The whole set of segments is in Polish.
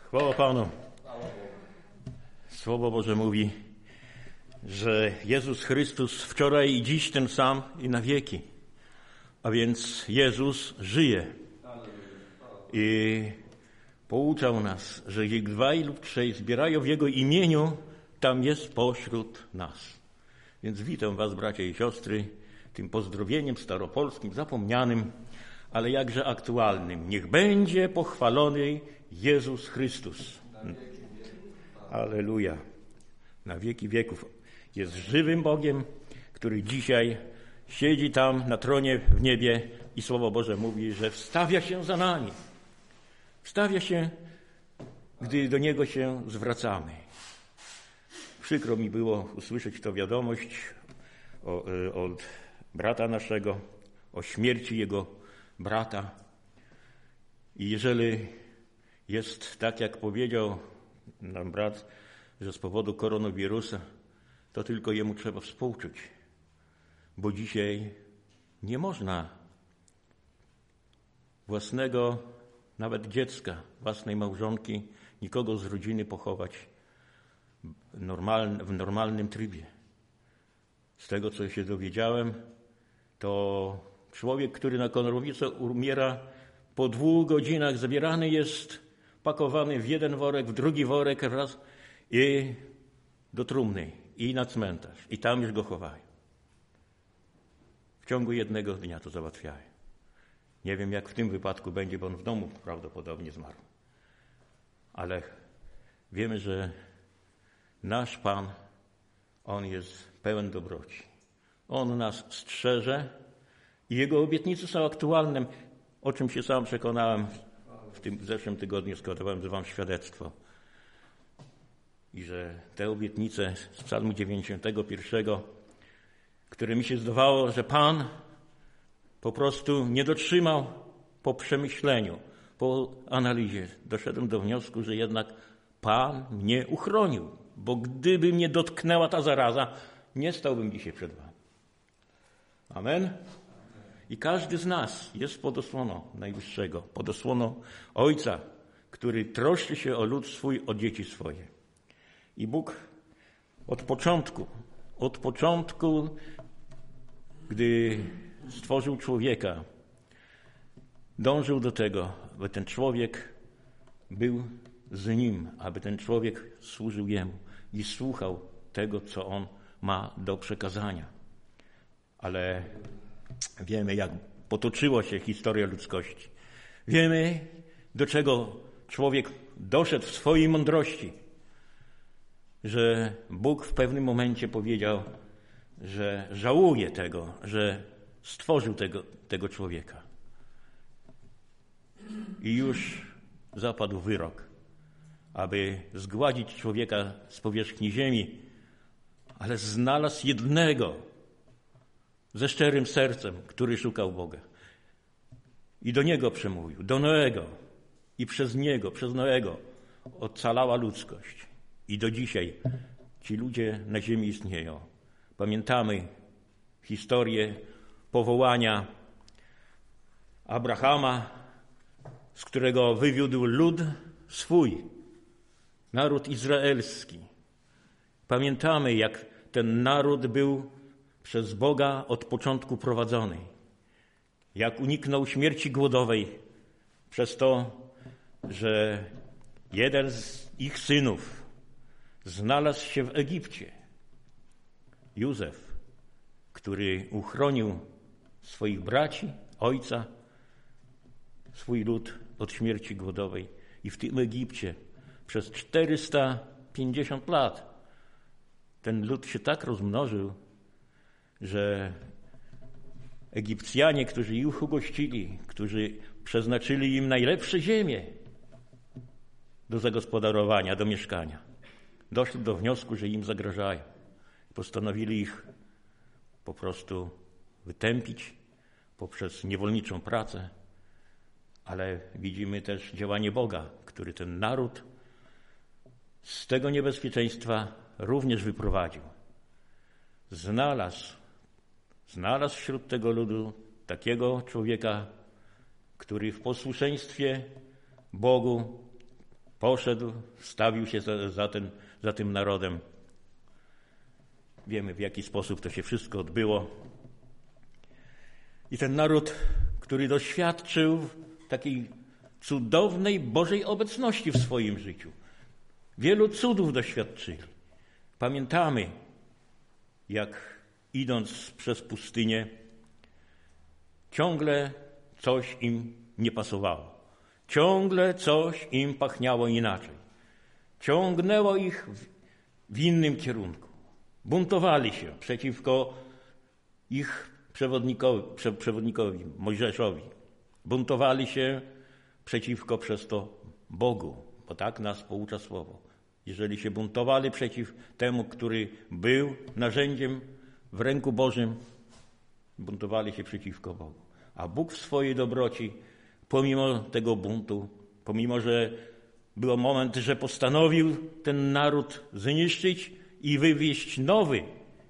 Chwała Panu. Słowo Boże mówi, że Jezus Chrystus wczoraj i dziś ten sam i na wieki. A więc Jezus żyje. I pouczał nas, że jak dwaj lub trzej zbierają w Jego imieniu, tam jest pośród nas. Więc witam Was, bracia i siostry, tym pozdrowieniem staropolskim, zapomnianym, ale jakże aktualnym. Niech będzie pochwalony Jezus Chrystus. Alleluja. Na wieki wieków. Jest żywym Bogiem, który dzisiaj siedzi tam na tronie w niebie i Słowo Boże mówi, że wstawia się za nami. Wstawia się, gdy do Niego się zwracamy. Przykro mi było usłyszeć tę wiadomość od brata naszego, o śmierci jego brata. I jeżeli jest tak, jak powiedział nam brat, że z powodu koronawirusa, to tylko jemu trzeba współczuć. Bo dzisiaj nie można własnego, nawet dziecka, własnej małżonki, nikogo z rodziny pochować w normalnym trybie. Z tego, co się dowiedziałem, to człowiek, który na koronawirusem umiera, po 2 godzinach zabierany jest, pakowany w jeden worek, w drugi worek raz i do trumny, i na cmentarz. I tam już go chowają. W ciągu jednego dnia to załatwiają. Nie wiem, jak w tym wypadku będzie, bo on w domu prawdopodobnie zmarł. Ale wiemy, że nasz Pan, On jest pełen dobroci. On nas strzeże i Jego obietnice są aktualne, o czym się sam przekonałem w zeszłym tygodniu, składałem Wam świadectwo. I że te obietnice z Psalmu 91, które mi się zdawało, że Pan po prostu nie dotrzymał po przemyśleniu, po analizie. Doszedłem do wniosku, że jednak Pan mnie uchronił, bo gdyby mnie dotknęła ta zaraza, nie stałbym dzisiaj przed Wami. Amen. I każdy z nas jest pod osłoną Najwyższego, pod osłoną Ojca, który troszczy się o lud swój, o dzieci swoje. I Bóg od początku, gdy stworzył człowieka, dążył do tego, aby ten człowiek był z Nim, aby ten człowiek służył Jemu i słuchał tego, co On ma do przekazania. Ale wiemy, jak potoczyła się historia ludzkości. Wiemy, do czego człowiek doszedł w swojej mądrości. Że Bóg w pewnym momencie powiedział, że żałuje tego, że stworzył tego człowieka. I już zapadł wyrok, aby zgładzić człowieka z powierzchni ziemi, ale znalazł jednego ze szczerym sercem, który szukał Boga. I do niego przemówił, do Noego. I przez niego, przez Noego ocalała ludzkość. I do dzisiaj ci ludzie na ziemi istnieją. Pamiętamy historię powołania Abrahama, z którego wywiódł lud swój, naród izraelski. Pamiętamy, jak ten naród był przez Boga od początku prowadzony. Jak uniknął śmierci głodowej przez to, że jeden z ich synów znalazł się w Egipcie. Józef, który uchronił swoich braci, ojca, swój lud od śmierci głodowej. I w tym Egipcie przez 450 lat ten lud się tak rozmnożył, że Egipcjanie, którzy ich ugościli, którzy przeznaczyli im najlepsze ziemie do zagospodarowania, do mieszkania, doszli do wniosku, że im zagrażają. Postanowili ich po prostu wytępić poprzez niewolniczą pracę, ale widzimy też działanie Boga, który ten naród z tego niebezpieczeństwa również wyprowadził. Znalazł wśród tego ludu takiego człowieka, który w posłuszeństwie Bogu poszedł, stawił się za tym narodem. Wiemy, w jaki sposób to się wszystko odbyło. I ten naród, który doświadczył takiej cudownej Bożej obecności w swoim życiu. Wielu cudów doświadczyli. Pamiętamy, jak idąc przez pustynię, ciągle coś im nie pasowało. Ciągle coś im pachniało inaczej. Ciągnęło ich w innym kierunku. Buntowali się przeciwko ich przewodnikowi Mojżeszowi. Buntowali się przeciwko przez to Bogu, bo tak nas poucza Słowo. Jeżeli się buntowali przeciw temu, który był narzędziem w ręku Bożym, buntowali się przeciwko Bogu. A Bóg w swojej dobroci, pomimo tego buntu, pomimo że był moment, że postanowił ten naród zniszczyć i wywieźć nowy,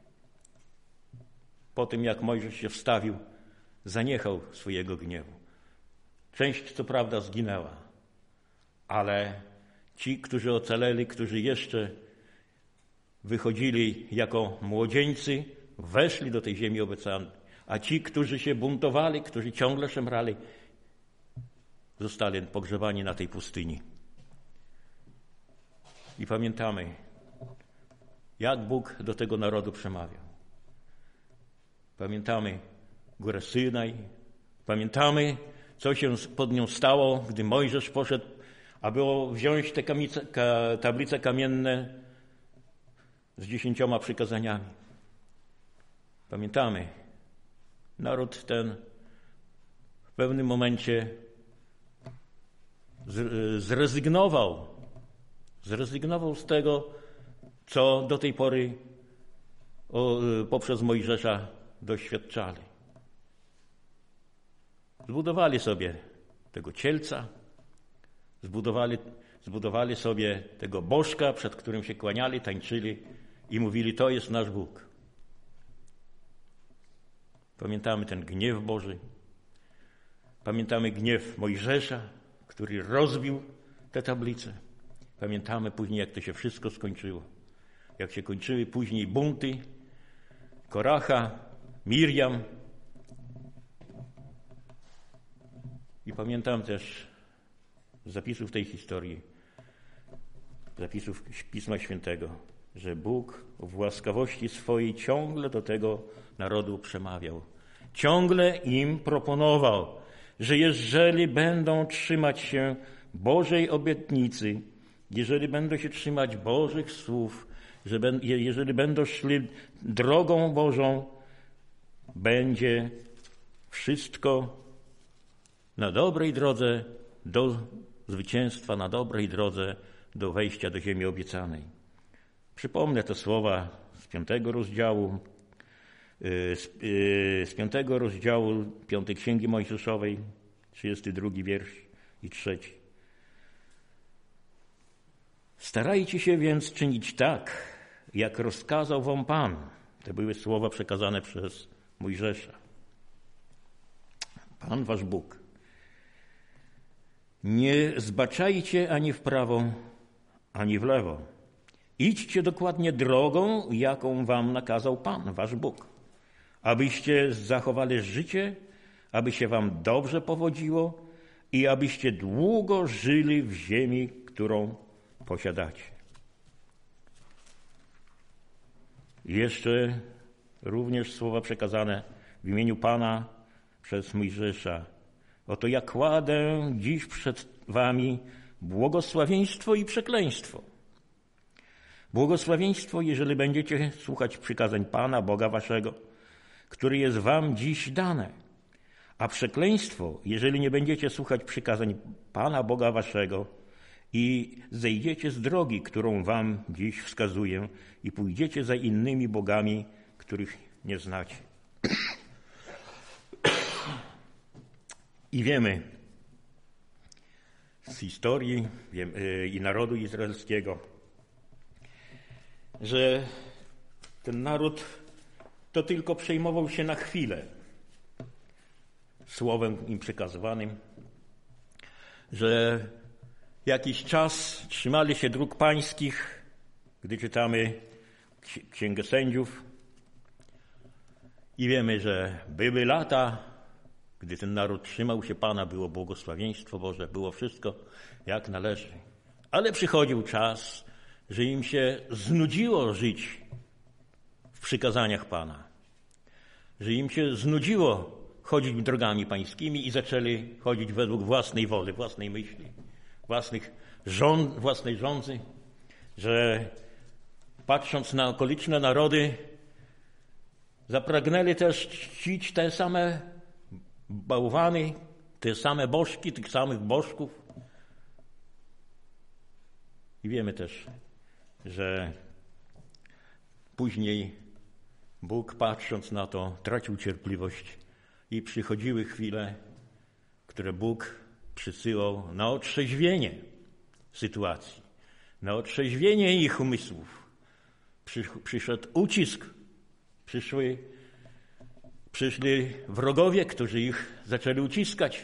po tym jak Mojżesz się wstawił, zaniechał swojego gniewu. Część co prawda zginęła, ale ci, którzy ocaleli, którzy jeszcze wychodzili jako młodzieńcy, weszli do tej ziemi obiecanej, a ci, którzy się buntowali, którzy ciągle szemrali, zostali pogrzebani na tej pustyni. I pamiętamy, jak Bóg do tego narodu przemawiał. Pamiętamy górę Synaj, pamiętamy, co się pod nią stało, gdy Mojżesz poszedł, aby wziąć te tablice kamienne z 10 przykazaniami. Pamiętamy, naród ten w pewnym momencie zrezygnował z tego, co do tej pory poprzez Mojżesza doświadczali. Zbudowali sobie tego cielca, zbudowali sobie tego bożka, przed którym się kłaniali, tańczyli i mówili, to jest nasz Bóg. Pamiętamy ten gniew Boży, pamiętamy gniew Mojżesza, który rozbił te tablice. Pamiętamy później, jak to się wszystko skończyło. Jak się kończyły później bunty Koracha, Mirjam. I pamiętam też z zapisów tej historii, zapisów Pisma Świętego, że Bóg w łaskawości swojej ciągle do tego narodu przemawiał. Ciągle im proponował, że jeżeli będą trzymać się Bożej obietnicy, jeżeli będą się trzymać Bożych słów, jeżeli będą szli drogą Bożą, będzie wszystko na dobrej drodze do zwycięstwa, na dobrej drodze do wejścia do ziemi obiecanej. Przypomnę te słowa z 5 rozdziału 5 Księgi Mojżeszowej, 32 wiersz i 3. Starajcie się więc czynić tak, jak rozkazał wam Pan. To były słowa przekazane przez Mojżesza. Pan wasz Bóg. Nie zbaczajcie ani w prawo, ani w lewo. Idźcie dokładnie drogą, jaką wam nakazał Pan, wasz Bóg, abyście zachowali życie, aby się wam dobrze powodziło i abyście długo żyli w ziemi, którą posiadacie. I jeszcze również słowa przekazane w imieniu Pana przez Mojżesza. Oto ja kładę dziś przed wami błogosławieństwo i przekleństwo. Błogosławieństwo, jeżeli będziecie słuchać przykazań Pana, Boga waszego, który jest wam dziś dane. A przekleństwo, jeżeli nie będziecie słuchać przykazań Pana, Boga waszego i zejdziecie z drogi, którą wam dziś wskazuję i pójdziecie za innymi bogami, których nie znacie. I wiemy z historii i narodu izraelskiego, że ten naród to tylko przejmował się na chwilę słowem im przekazywanym, że jakiś czas trzymali się dróg pańskich, gdy czytamy Księgę Sędziów. I wiemy, że były lata, gdy ten naród trzymał się Pana, było błogosławieństwo Boże, było wszystko jak należy. Ale przychodził czas, że im się znudziło żyć w przykazaniach Pana. Że im się znudziło chodzić drogami pańskimi i zaczęli chodzić według własnej woli, własnej myśli, własnej żądzy, że patrząc na okoliczne narody, zapragnęli też czcić te same bałwany, te same bożki, tych samych bożków. I wiemy też, że później Bóg, patrząc na to, tracił cierpliwość i przychodziły chwile, które Bóg przysyłał na otrzeźwienie sytuacji, na otrzeźwienie ich umysłów. Przyszedł ucisk, przyszli wrogowie, którzy ich zaczęli uciskać.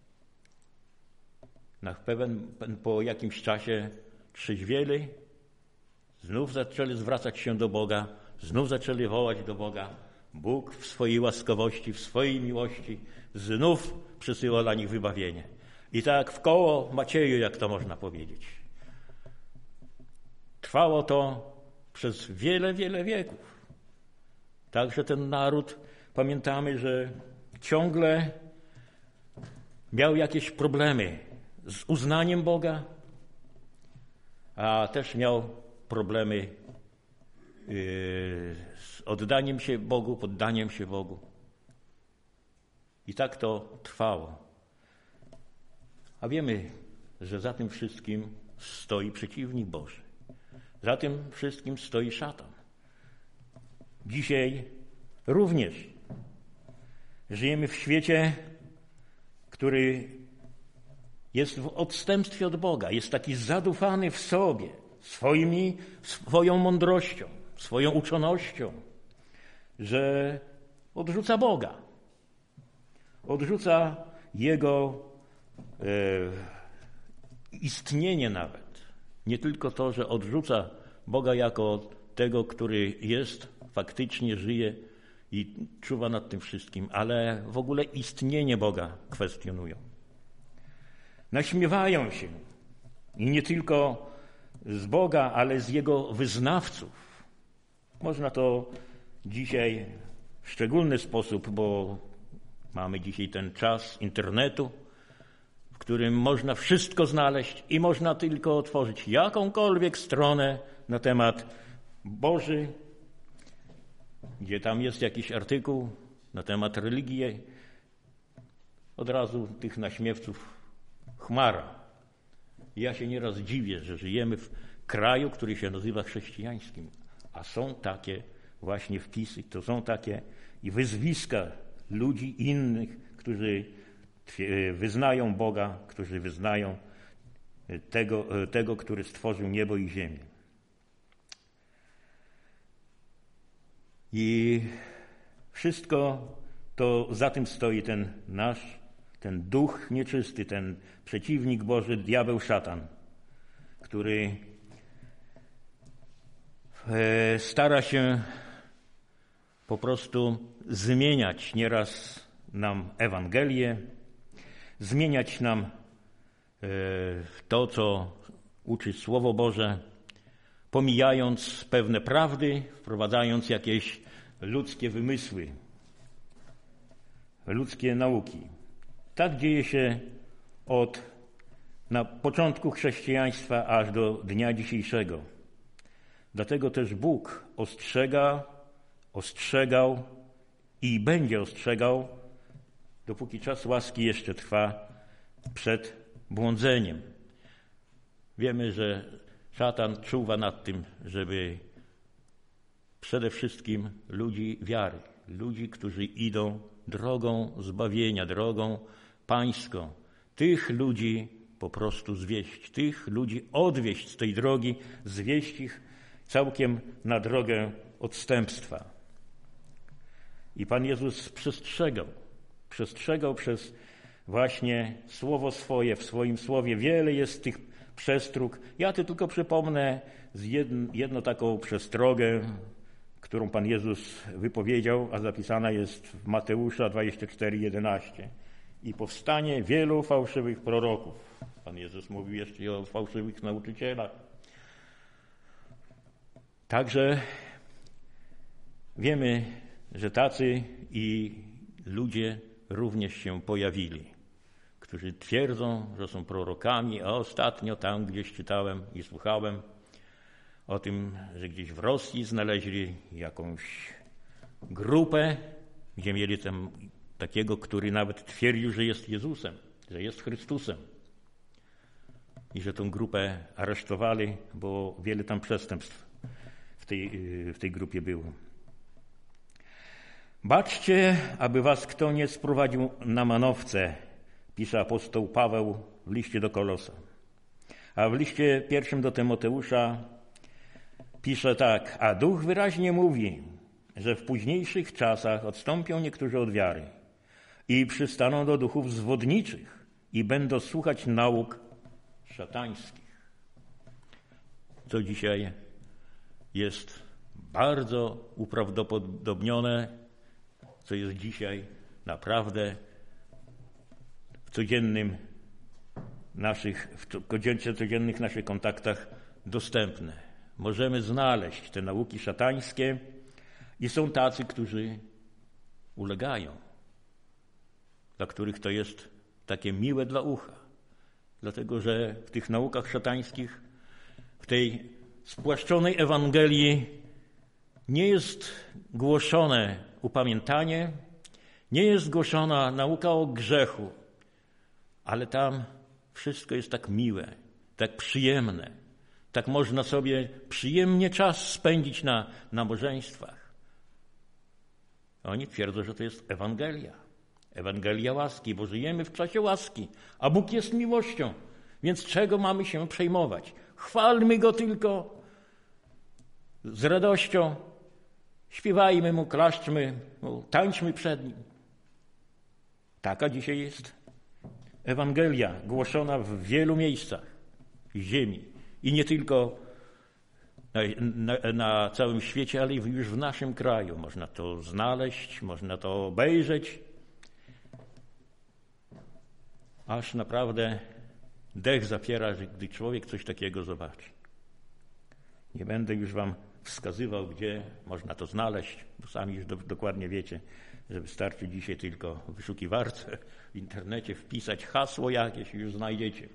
Po jakimś czasie trzeźwieli, znów zaczęli zwracać się do Boga, znów zaczęli wołać do Boga. Bóg w swojej łaskawości, w swojej miłości znów przysyła dla nich wybawienie. I tak w koło Macieju, jak to można powiedzieć. Trwało to przez wiele, wiele wieków. Także ten naród, pamiętamy, że ciągle miał jakieś problemy z uznaniem Boga, a też miał problemy z oddaniem się Bogu, poddaniem się Bogu. I tak to trwało. A wiemy, że za tym wszystkim stoi przeciwnik Boży. Za tym wszystkim stoi szatan. Dzisiaj również żyjemy w świecie, który jest w odstępstwie od Boga, jest taki zadufany w sobie, swoją mądrością, swoją uczonością, że odrzuca Boga. Odrzuca Jego istnienie nawet. Nie tylko to, że odrzuca Boga jako tego, który jest, faktycznie żyje i czuwa nad tym wszystkim, ale w ogóle istnienie Boga kwestionują. Naśmiewają się i nie tylko z Boga, ale z Jego wyznawców. Można to dzisiaj w szczególny sposób, bo mamy dzisiaj ten czas internetu, w którym można wszystko znaleźć i można tylko otworzyć jakąkolwiek stronę na temat Boży, gdzie tam jest jakiś artykuł na temat religii. Od razu tych naśmiewców chmara. Ja się nieraz dziwię, że żyjemy w kraju, który się nazywa chrześcijańskim, a są takie właśnie wpisy, to są takie i wyzwiska ludzi innych, którzy wyznają Boga, którzy wyznają tego, który stworzył niebo i ziemię. I wszystko to za tym stoi ten duch nieczysty, ten przeciwnik Boży, diabeł, szatan, który stara się po prostu zmieniać nieraz nam Ewangelię, zmieniać nam to, co uczy Słowo Boże, pomijając pewne prawdy, wprowadzając jakieś ludzkie wymysły, ludzkie nauki. Tak dzieje się na początku chrześcijaństwa aż do dnia dzisiejszego. Dlatego też Bóg ostrzegał i będzie ostrzegał, dopóki czas łaski jeszcze trwa, przed błądzeniem. Wiemy, że szatan czuwa nad tym, żeby przede wszystkim ludzi wiary, ludzi, którzy idą drogą zbawienia, drogą pańską, tych ludzi po prostu zwieść, tych ludzi odwieść z tej drogi, zwieść ich całkiem na drogę odstępstwa. I Pan Jezus przestrzegał przez właśnie Słowo swoje, w swoim Słowie wiele jest tych przestróg. Ja tu tylko przypomnę jedną taką przestrogę, którą Pan Jezus wypowiedział, a zapisana jest w Mateusza 24:11. I powstanie wielu fałszywych proroków. Pan Jezus mówił jeszcze o fałszywych nauczycielach. Także wiemy, że tacy i ludzie również się pojawili, którzy twierdzą, że są prorokami, a ostatnio tam gdzieś czytałem i słuchałem o tym, że gdzieś w Rosji znaleźli jakąś grupę, gdzie mieli tam takiego, który nawet twierdził, że jest Jezusem, że jest Chrystusem. I że tą grupę aresztowali, bo wiele tam przestępstw w tej grupie było. Baczcie, aby was kto nie sprowadził na manowce, pisze apostoł Paweł w liście do Kolosa. A w liście pierwszym do Tymoteusza pisze tak: a Duch wyraźnie mówi, że w późniejszych czasach odstąpią niektórzy od wiary i przystaną do duchów zwodniczych i będą słuchać nauk szatańskich. Co dzisiaj jest bardzo uprawdopodobnione, co jest dzisiaj naprawdę w codziennych naszych kontaktach dostępne. Możemy znaleźć te nauki szatańskie i są tacy, którzy ulegają, dla których to jest takie miłe dla ucha. Dlatego, że w tych naukach szatańskich, w tej spłaszczonej Ewangelii nie jest głoszone upamiętanie, nie jest głoszona nauka o grzechu, ale tam wszystko jest tak miłe, tak przyjemne, tak można sobie przyjemnie czas spędzić na nabożeństwach. Oni twierdzą, że to jest Ewangelia łaski, bo żyjemy w czasie łaski, a Bóg jest miłością, więc czego mamy się przejmować? Chwalmy Go tylko z radością, śpiewajmy Mu, klaszczmy, tańczmy przed Nim. Taka dzisiaj jest Ewangelia głoszona w wielu miejscach ziemi i nie tylko na całym świecie, ale już w naszym kraju. Można to znaleźć, można to obejrzeć, aż naprawdę dech zapiera, gdy człowiek coś takiego zobaczy. Nie będę już wam wskazywał, gdzie można to znaleźć, bo sami już dokładnie wiecie, że wystarczy dzisiaj tylko w wyszukiwarce w internecie wpisać hasło jakieś i już znajdziecie.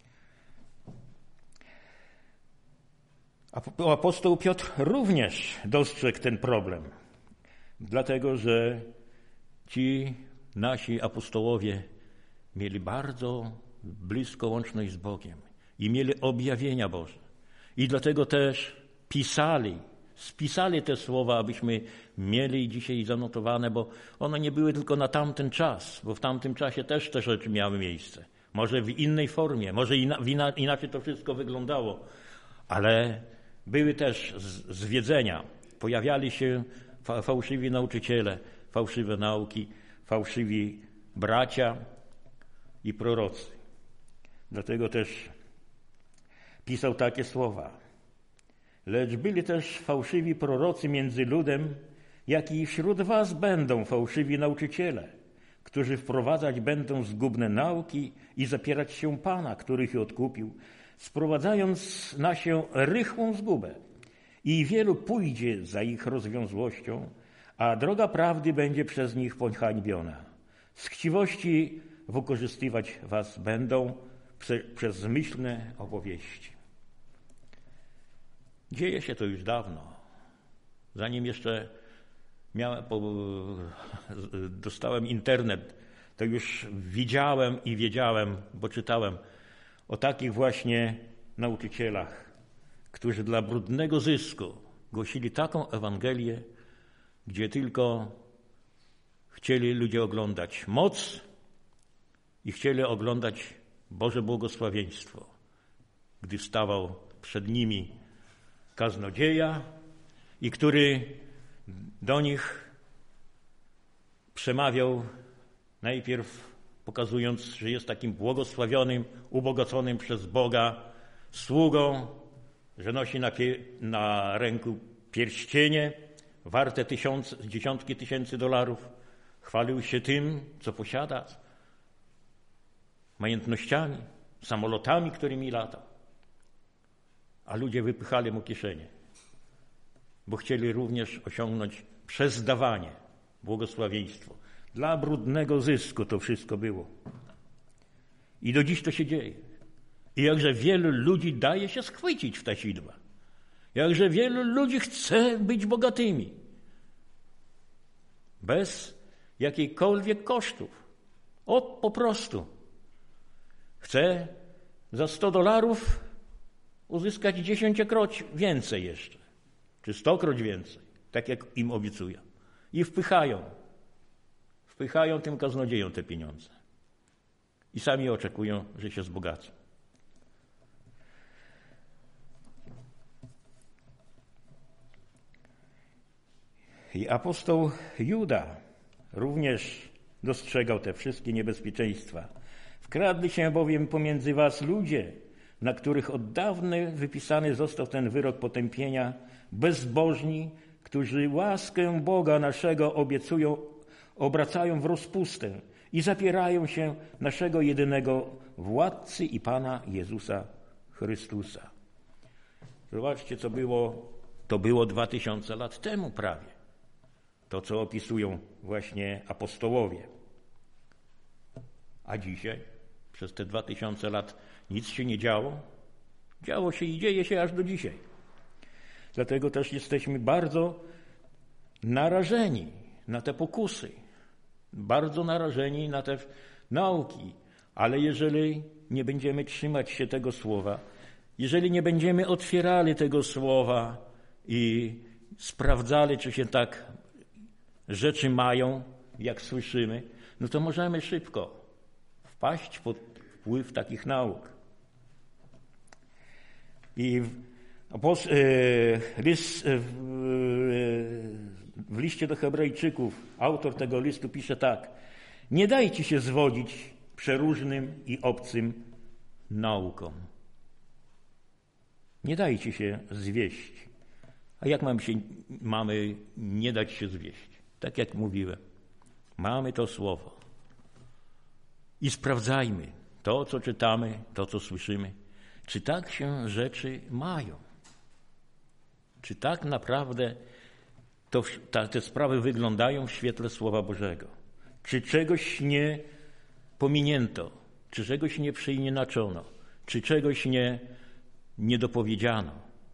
Apostoł Piotr również dostrzegł ten problem, dlatego że ci nasi apostołowie mieli bardzo blisko łączność z Bogiem i mieli objawienia Boże. I dlatego też spisali te słowa, abyśmy mieli dzisiaj zanotowane, bo one nie były tylko na tamten czas, bo w tamtym czasie też te rzeczy miały miejsce. Może w innej formie, może inaczej to wszystko wyglądało, ale były też zwiedzenia. Pojawiali się fałszywi nauczyciele, fałszywe nauki, fałszywi bracia i prorocy. Dlatego też pisał takie słowa. Lecz byli też fałszywi prorocy między ludem, jak i wśród was będą fałszywi nauczyciele, którzy wprowadzać będą zgubne nauki i zapierać się Pana, który ich odkupił, sprowadzając na się rychłą zgubę. I wielu pójdzie za ich rozwiązłością, a droga prawdy będzie przez nich pohańbiona. Z chciwości wykorzystywać was będą przez zmyślne opowieści. Dzieje się to już dawno. Zanim jeszcze dostałem internet, to już widziałem i wiedziałem, bo czytałem o takich właśnie nauczycielach, którzy dla brudnego zysku głosili taką Ewangelię, gdzie tylko chcieli ludzie oglądać moc i chcieli oglądać Boże błogosławieństwo. Gdy stawał przed nimi kaznodzieja i który do nich przemawiał najpierw pokazując, że jest takim błogosławionym, ubogaconym przez Boga sługą, że nosi na ręku pierścienie warte dziesiątki tysięcy dolarów. Chwalił się tym, co posiada, majątnościami, samolotami, którymi lata. A ludzie wypychali mu kieszenie, bo chcieli również osiągnąć przez dawanie błogosławieństwo. Dla brudnego zysku to wszystko było. I do dziś to się dzieje. I jakże wielu ludzi daje się schwycić w te sidła. Jakże wielu ludzi chce być bogatymi. Bez jakichkolwiek kosztów. Po prostu. Chce za $100 uzyskać 10-kroć więcej jeszcze. Czy 100-kroć więcej. Tak jak im obiecują. I wpychają tym kaznodziejom te pieniądze. I sami oczekują, że się wzbogacą. I apostoł Juda również dostrzegał te wszystkie niebezpieczeństwa. Wkradli się bowiem pomiędzy was ludzie, na których od dawna wypisany został ten wyrok potępienia, bezbożni, którzy łaskę Boga naszego obiecują, obracają w rozpustę i zapierają się naszego jedynego władcy i Pana Jezusa Chrystusa. Zobaczcie, co było. To było 2000 lat temu prawie. To, co opisują właśnie apostołowie. A dzisiaj, przez te 2000 lat nic się nie działo. Działo się i dzieje się aż do dzisiaj. Dlatego też jesteśmy bardzo narażeni na te pokusy. Bardzo narażeni na te nauki. Ale jeżeli nie będziemy trzymać się tego słowa, jeżeli nie będziemy otwierali tego słowa i sprawdzali, czy się tak rzeczy mają, jak słyszymy, no to możemy szybko wpaść pod wpływ takich nauk. I w liście do Hebrajczyków autor tego listu pisze tak: nie dajcie się zwodzić przeróżnym i obcym naukom. Nie dajcie się zwieść. A jak mamy nie dać się zwieść? Tak jak mówiłem, mamy to słowo i sprawdzajmy to, co czytamy, to, co słyszymy, czy tak się rzeczy mają. Czy tak naprawdę te sprawy wyglądają w świetle Słowa Bożego? Czy czegoś nie pominięto? Czy czegoś nie przeinaczono? Czy czegoś nie dopowiedziano?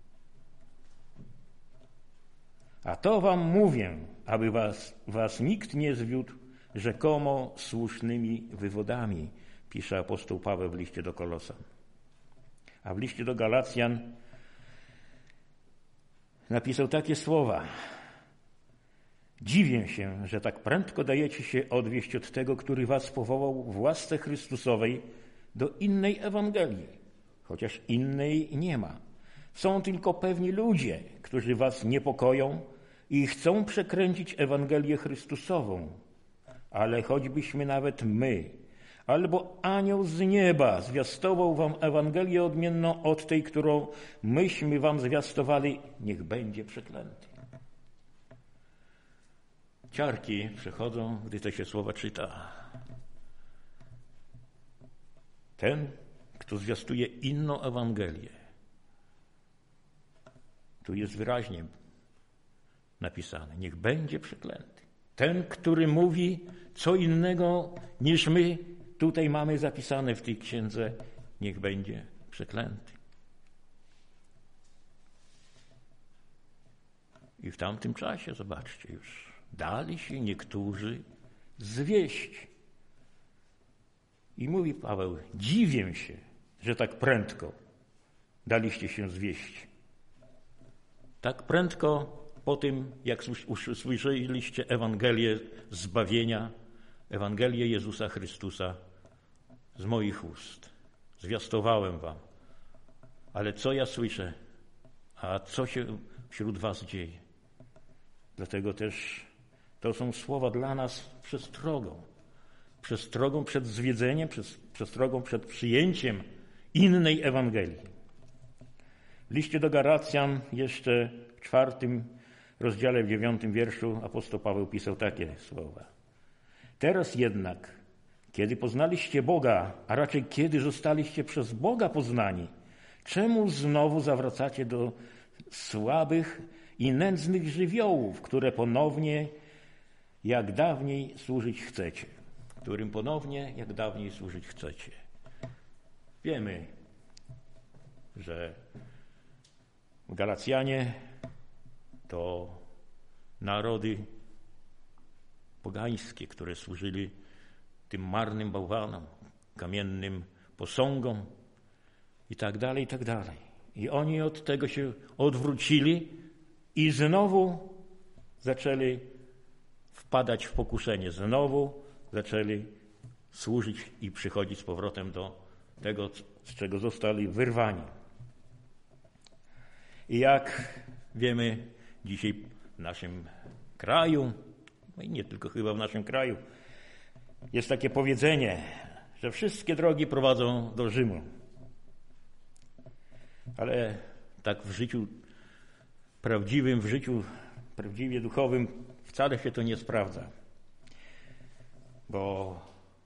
A to wam mówię, aby was nikt nie zwiódł rzekomo słusznymi wywodami, pisze apostoł Paweł w liście do Kolosan. A w liście do Galacjan napisał takie słowa: dziwię się, że tak prędko dajecie się odwieść od tego, który was powołał w łasce Chrystusowej do innej Ewangelii, chociaż innej nie ma. Są tylko pewni ludzie, którzy was niepokoją i chcą przekręcić Ewangelię Chrystusową. Ale choćbyśmy nawet my, albo anioł z nieba zwiastował wam Ewangelię odmienną od tej, którą myśmy wam zwiastowali, niech będzie przeklęty. Ciarki przechodzą, gdy te się słowa czyta. Ten, kto zwiastuje inną Ewangelię, tu jest wyraźnie napisane, niech będzie przeklęty. Ten, który mówi co innego niż my tutaj mamy zapisane w tej księdze, niech będzie przeklęty. I w tamtym czasie, zobaczcie, już dali się niektórzy zwieść. I mówi Paweł, dziwię się, że tak prędko daliście się zwieść. Tak prędko po tym, jak usłyszeliście Ewangelię zbawienia, Ewangelię Jezusa Chrystusa z moich ust. Zwiastowałem wam. Ale co ja słyszę? A co się wśród was dzieje? Dlatego też to są słowa dla nas przestrogą. Przestrogą przed zwiedzeniem, przestrogą przed przyjęciem innej Ewangelii. W liście do Galacjan jeszcze w 4 rozdziale, w 9 wierszu apostoł Paweł pisał takie słowa. Teraz jednak, kiedy poznaliście Boga, a raczej kiedy zostaliście przez Boga poznani, czemu znowu zawracacie do słabych i nędznych żywiołów, które ponownie jak dawniej służyć chcecie? Którym ponownie jak dawniej służyć chcecie. Wiemy, że Galacjanie to narody pogańskie, które służyli tym marnym bałwanom, kamiennym posągom i tak dalej, i tak dalej. I oni od tego się odwrócili i znowu zaczęli wpadać w pokuszenie. Znowu zaczęli służyć i przychodzić z powrotem do tego, z czego zostali wyrwani. I jak wiemy dzisiaj w naszym kraju, no i nie tylko chyba w naszym kraju, jest takie powiedzenie, że wszystkie drogi prowadzą do Rzymu. Ale tak w życiu prawdziwym, w życiu prawdziwie duchowym wcale się to nie sprawdza. Bo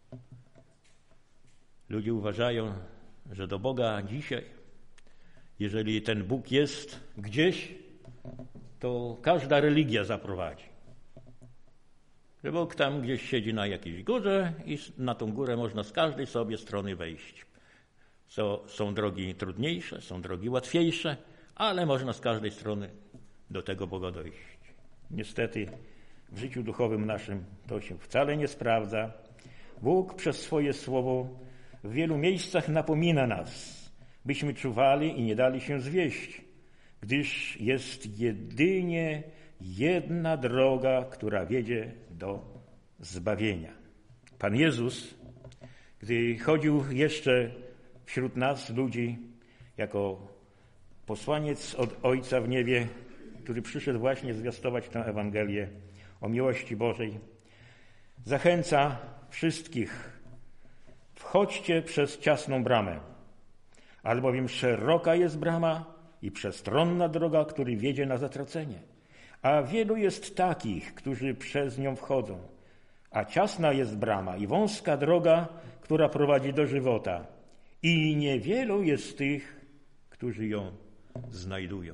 ludzie uważają, że do Boga dzisiaj, jeżeli ten Bóg jest gdzieś, to każda religia zaprowadzi. Że Bóg tam gdzieś siedzi na jakiejś górze i na tą górę można z każdej sobie strony wejść. Są drogi trudniejsze, są drogi łatwiejsze, ale można z każdej strony do tego Boga dojść. Niestety w życiu duchowym naszym to się wcale nie sprawdza. Bóg przez swoje słowo w wielu miejscach napomina nas, byśmy czuwali i nie dali się zwieść, gdyż jest jedynie jedna droga, która wiedzie do zbawienia. Pan Jezus, gdy chodził jeszcze wśród nas, ludzi, jako posłaniec od Ojca w niebie, który przyszedł właśnie zwiastować tę Ewangelię o miłości Bożej, zachęca wszystkich: wchodźcie przez ciasną bramę, albowiem szeroka jest brama i przestronna droga, który wiedzie na zatracenie. A wielu jest takich, którzy przez nią wchodzą. A ciasna jest brama i wąska droga, która prowadzi do żywota. I niewielu jest tych, którzy ją znajdują.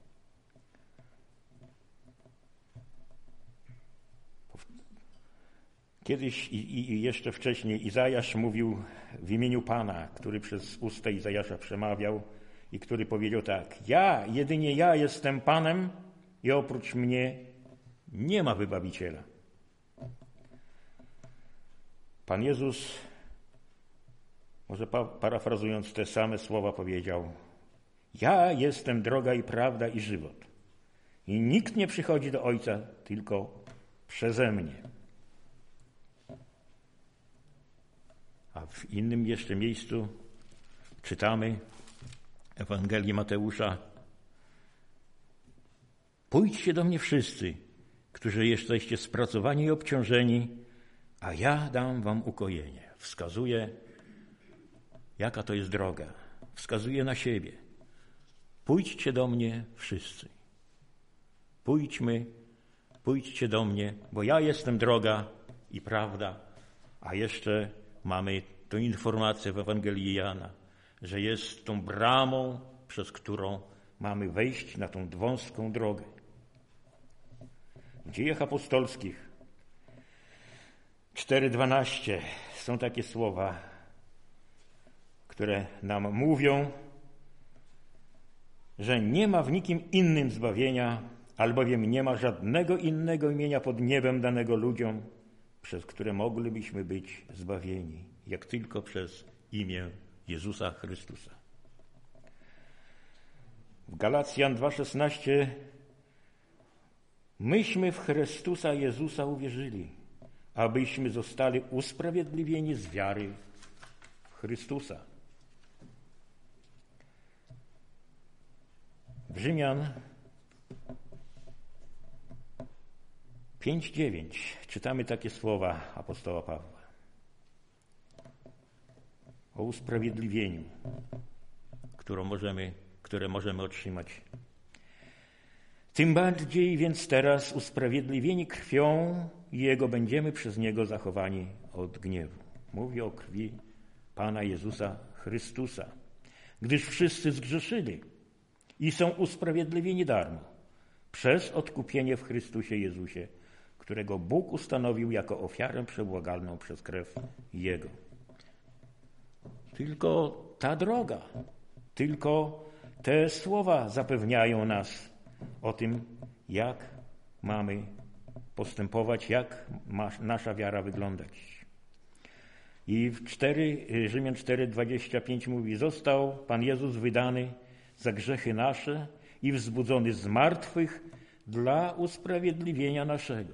Kiedyś i jeszcze wcześniej Izajasz mówił w imieniu Pana, który przez usta Izajasza przemawiał i który powiedział tak: jedynie ja jestem Panem i oprócz mnie nie ma wybawiciela. Pan Jezus, może parafrazując te same słowa, powiedział: ja jestem droga i prawda i żywot. I nikt nie przychodzi do Ojca tylko przeze mnie. A w innym jeszcze miejscu czytamy Ewangelii Mateusza: pójdźcie do mnie wszyscy, którzy jesteście spracowani i obciążeni, a ja dam wam ukojenie. Wskazuje, jaka to jest droga. Wskazuje na siebie. Pójdźcie do mnie wszyscy. Pójdźcie do mnie, bo ja jestem droga i prawda. A jeszcze mamy tę informację w Ewangelii Jana, że jest tą bramą, przez którą mamy wejść na tą wąską drogę. W Dziejach Apostolskich 4:12 są takie słowa, które nam mówią, że nie ma w nikim innym zbawienia, albowiem nie ma żadnego innego imienia pod niebem danego ludziom, przez które moglibyśmy być zbawieni, jak tylko przez imię Jezusa Chrystusa. W Galacjan 2:16 myśmy w Chrystusa Jezusa uwierzyli, abyśmy zostali usprawiedliwieni z wiary w Chrystusa. W Rzymian 5:9 czytamy takie słowa apostoła Pawła o usprawiedliwieniu, które możemy otrzymać. Tym bardziej więc teraz usprawiedliwieni krwią Jego będziemy przez Niego zachowani od gniewu. Mówi o krwi Pana Jezusa Chrystusa. Gdyż wszyscy zgrzeszyli i są usprawiedliwieni darmo przez odkupienie w Chrystusie Jezusie, którego Bóg ustanowił jako ofiarę przebłagalną przez krew Jego. Tylko ta droga, tylko te słowa zapewniają nas o tym, jak mamy postępować, jak ma nasza wiara wyglądać. I w Rzymian 4:25 mówi: został Pan Jezus wydany za grzechy nasze i wzbudzony z martwych dla usprawiedliwienia naszego.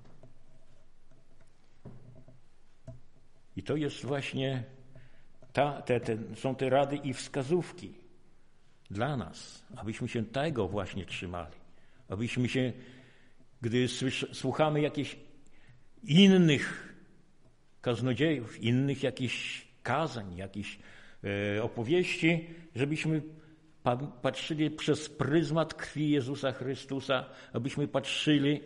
I to jest właśnie są te rady i wskazówki dla nas, abyśmy się tego właśnie trzymali. Abyśmy się, gdy słuchamy jakichś innych kaznodziejów, innych jakichś kazań, jakichś opowieści, żebyśmy patrzyli przez pryzmat krwi Jezusa Chrystusa, abyśmy patrzyli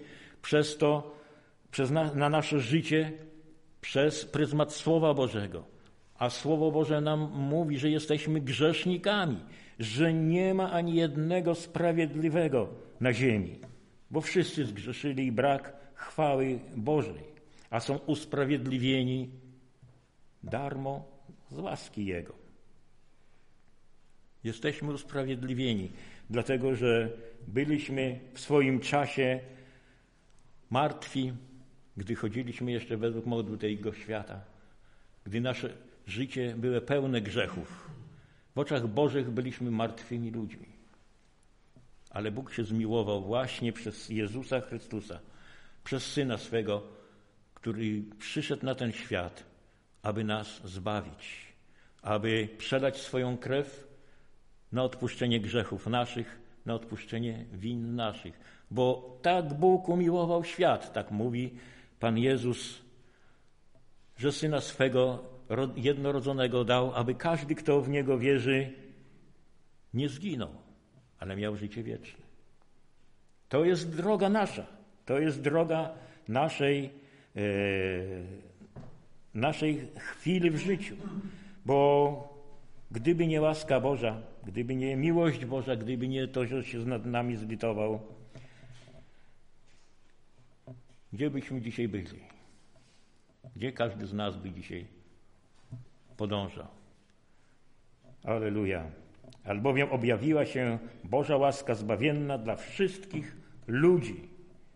na nasze życie przez pryzmat Słowa Bożego. A Słowo Boże nam mówi, że jesteśmy grzesznikami, że nie ma ani jednego sprawiedliwego na ziemi, bo wszyscy zgrzeszyli i brak chwały Bożej, a są usprawiedliwieni darmo z łaski Jego. Jesteśmy usprawiedliwieni, dlatego że byliśmy w swoim czasie martwi, gdy chodziliśmy jeszcze według mody tego świata, gdy nasze życie było pełne grzechów. W oczach Bożych byliśmy martwymi ludźmi. Ale Bóg się zmiłował właśnie przez Jezusa Chrystusa, przez Syna swego, który przyszedł na ten świat, aby nas zbawić, aby przelać swoją krew na odpuszczenie grzechów naszych, na odpuszczenie win naszych. Bo tak Bóg umiłował świat, tak mówi Pan Jezus, że Syna swego jednorodzonego dał, aby każdy, kto w Niego wierzy, nie zginął, ale miał życie wieczne. To jest droga nasza. To jest droga naszej chwili w życiu. Bo gdyby nie łaska Boża, gdyby nie miłość Boża, gdyby nie to, że się nad nami zlitował, gdzie byśmy dzisiaj byli? Gdzie każdy z nas by dzisiaj podążał? Alleluja. Albowiem objawiła się Boża łaska zbawienna dla wszystkich ludzi.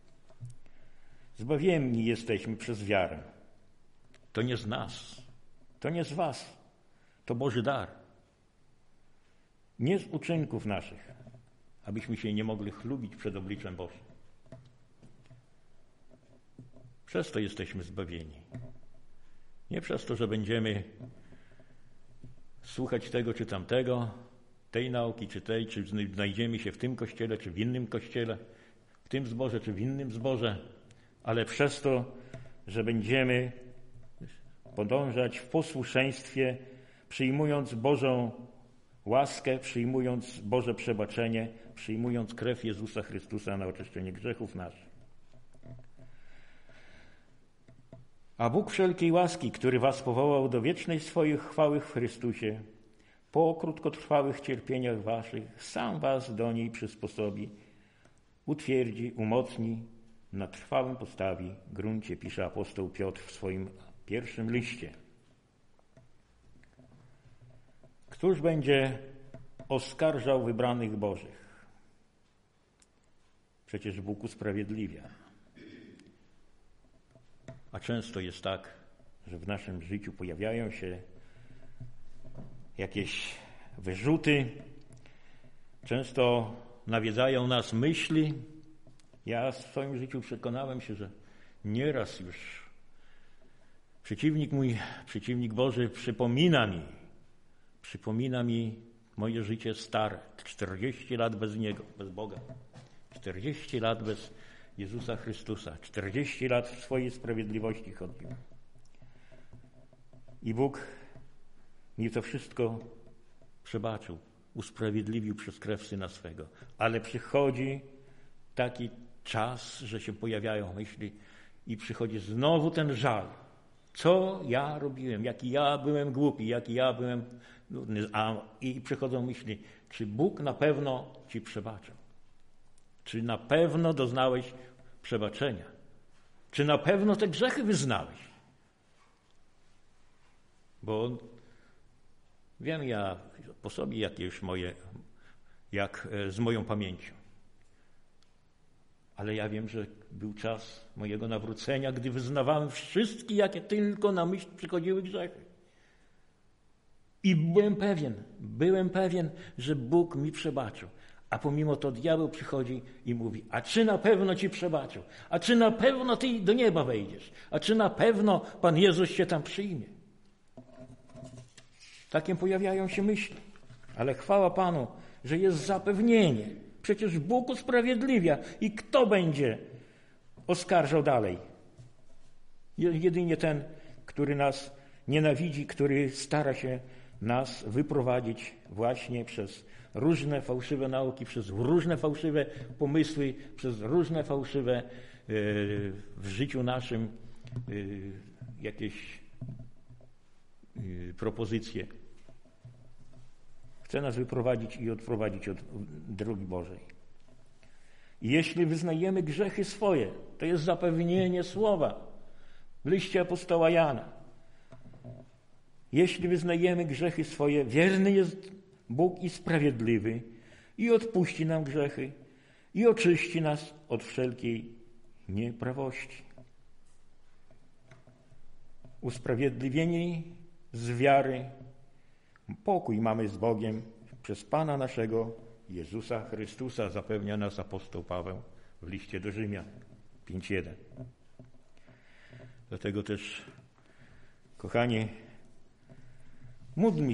Zbawieni jesteśmy przez wiarę. To nie z nas, to nie z was, to Boży dar. Nie z uczynków naszych, abyśmy się nie mogli chlubić przed obliczem Bożym. Przez to jesteśmy zbawieni. Nie przez to, że będziemy słuchać tego czy tamtego, tej nauki czy tej, czy znajdziemy się w tym kościele czy w innym kościele, w tym zborze czy w innym zborze, ale przez to, że będziemy podążać w posłuszeństwie, przyjmując Bożą łaskę, przyjmując Boże przebaczenie, przyjmując krew Jezusa Chrystusa na oczyszczenie grzechów naszych. A Bóg wszelkiej łaski, który was powołał do wiecznej swojej chwały w Chrystusie, po krótkotrwałych cierpieniach waszych, sam was do niej przysposobi, utwierdzi, umocni, na trwałym postawi gruncie, pisze apostoł Piotr w swoim pierwszym liście. Któż będzie oskarżał wybranych Bożych? Przecież Bóg usprawiedliwia. A często jest tak, że w naszym życiu pojawiają się jakieś wyrzuty, często nawiedzają nas myśli. Ja w swoim życiu przekonałem się, że nieraz już przeciwnik Boży przypomina mi moje życie stare. 40 lat bez Niego, bez Boga. 40 lat bez Jezusa Chrystusa. 40 lat w swojej sprawiedliwości chodził. I Bóg mi to wszystko przebaczył. usprawiedliwił przez krew Syna swego. Ale przychodzi taki czas, że się pojawiają myśli i przychodzi znowu ten żal. Co ja robiłem? Jaki ja byłem głupi? Jaki ja byłem... I przychodzą myśli, czy Bóg na pewno ci przebaczył? Czy na pewno doznałeś przebaczenia? Czy na pewno te grzechy wyznałeś? Bo wiem ja po sobie, jakie już jak z moją pamięcią. Ale ja wiem, że był czas mojego nawrócenia, gdy wyznawałem wszystkie, jakie tylko na myśl przychodziły grzechy. I byłem pewien, że Bóg mi przebaczył. A pomimo to diabeł przychodzi i mówi, a czy na pewno ci przebaczył? A czy na pewno ty do nieba wejdziesz? A czy na pewno Pan Jezus cię tam przyjmie? Takie pojawiają się myśli. Ale chwała Panu, że jest zapewnienie. Przecież Bóg usprawiedliwia. I kto będzie oskarżał dalej? Jedynie ten, który nas nienawidzi, który stara się nas wyprowadzić właśnie przez różne fałszywe nauki, przez różne fałszywe pomysły, przez różne fałszywe w życiu naszym jakieś propozycje. Chce nas wyprowadzić i odprowadzić od drogi Bożej. I jeśli wyznajemy grzechy swoje, to jest zapewnienie słowa w liście apostoła Jana. Jeśli wyznajemy grzechy swoje, wierny jest Bóg i sprawiedliwy i odpuści nam grzechy i oczyści nas od wszelkiej nieprawości. Usprawiedliwieni z wiary, pokój mamy z Bogiem przez Pana naszego Jezusa Chrystusa, zapewnia nas apostoł Paweł w liście do Rzymian 5:1. Dlatego też, kochani, módlmy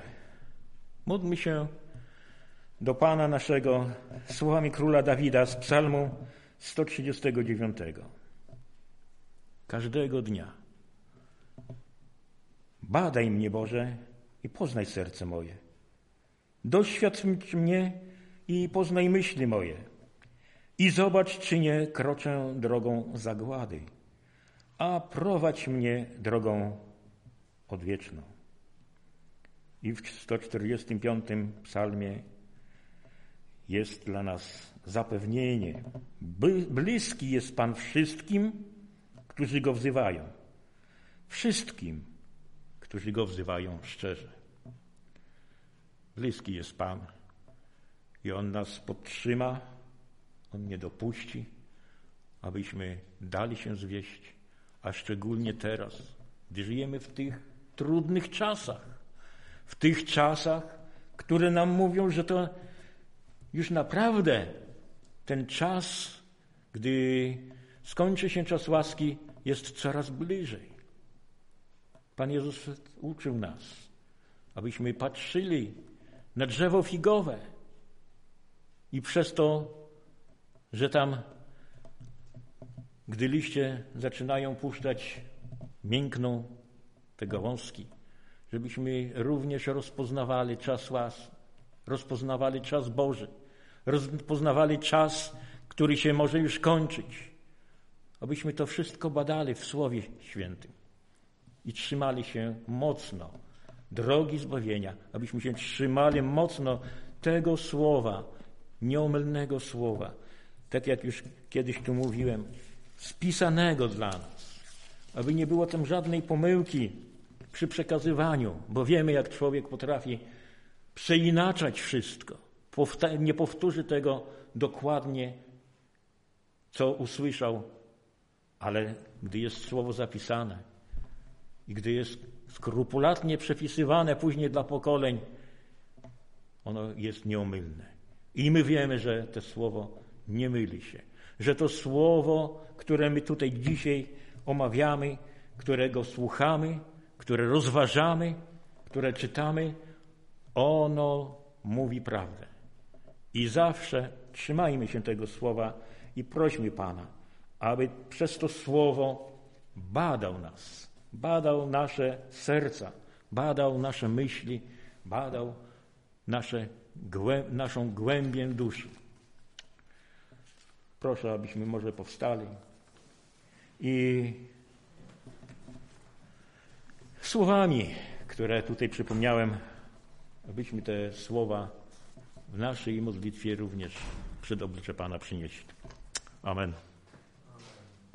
się do Pana naszego słowami króla Dawida z psalmu 139. Każdego dnia. Badaj mnie, Boże, i poznaj serce moje. Doświadcz mnie i poznaj myśli moje. I zobacz, czy nie kroczę drogą zagłady, a prowadź mnie drogą odwieczną. I w 145 psalmie jest dla nas zapewnienie. Bliski jest Pan wszystkim, którzy Go wzywają. Wszystkim, którzy Go wzywają szczerze. Bliski jest Pan i On nas podtrzyma, On nie dopuści, abyśmy dali się zwieść, a szczególnie teraz, gdy żyjemy w tych trudnych czasach. W tych czasach, które nam mówią, że to już naprawdę ten czas, gdy skończy się czas łaski, jest coraz bliżej. Pan Jezus uczył nas, abyśmy patrzyli na drzewo figowe i przez to, że tam, gdy liście zaczynają puszczać, miękną te gałązki, żebyśmy również rozpoznawali czas łaski, rozpoznawali czas Boży, rozpoznawali czas, który się może już kończyć, abyśmy to wszystko badali w Słowie Świętym i trzymali się mocno drogi zbawienia, abyśmy się trzymali mocno tego Słowa, nieomylnego Słowa, tak jak już kiedyś tu mówiłem, spisanego dla nas, aby nie było tam żadnej pomyłki przy przekazywaniu, bo wiemy, jak człowiek potrafi przeinaczać wszystko. Nie powtórzy tego dokładnie, co usłyszał, ale gdy jest słowo zapisane i gdy jest skrupulatnie przepisywane później dla pokoleń, ono jest nieomylne. I my wiemy, że to słowo nie myli się. Że to słowo, które my tutaj dzisiaj omawiamy, którego słuchamy, które rozważamy, które czytamy, ono mówi prawdę. I zawsze trzymajmy się tego słowa i prośmy Pana, aby przez to słowo badał nas, badał nasze serca, badał nasze myśli, badał nasze naszą głębię duszy. Proszę, abyśmy może powstali i słowami, które tutaj przypomniałem, abyśmy te słowa w naszej modlitwie również przed oblicze Pana przynieśli. Amen.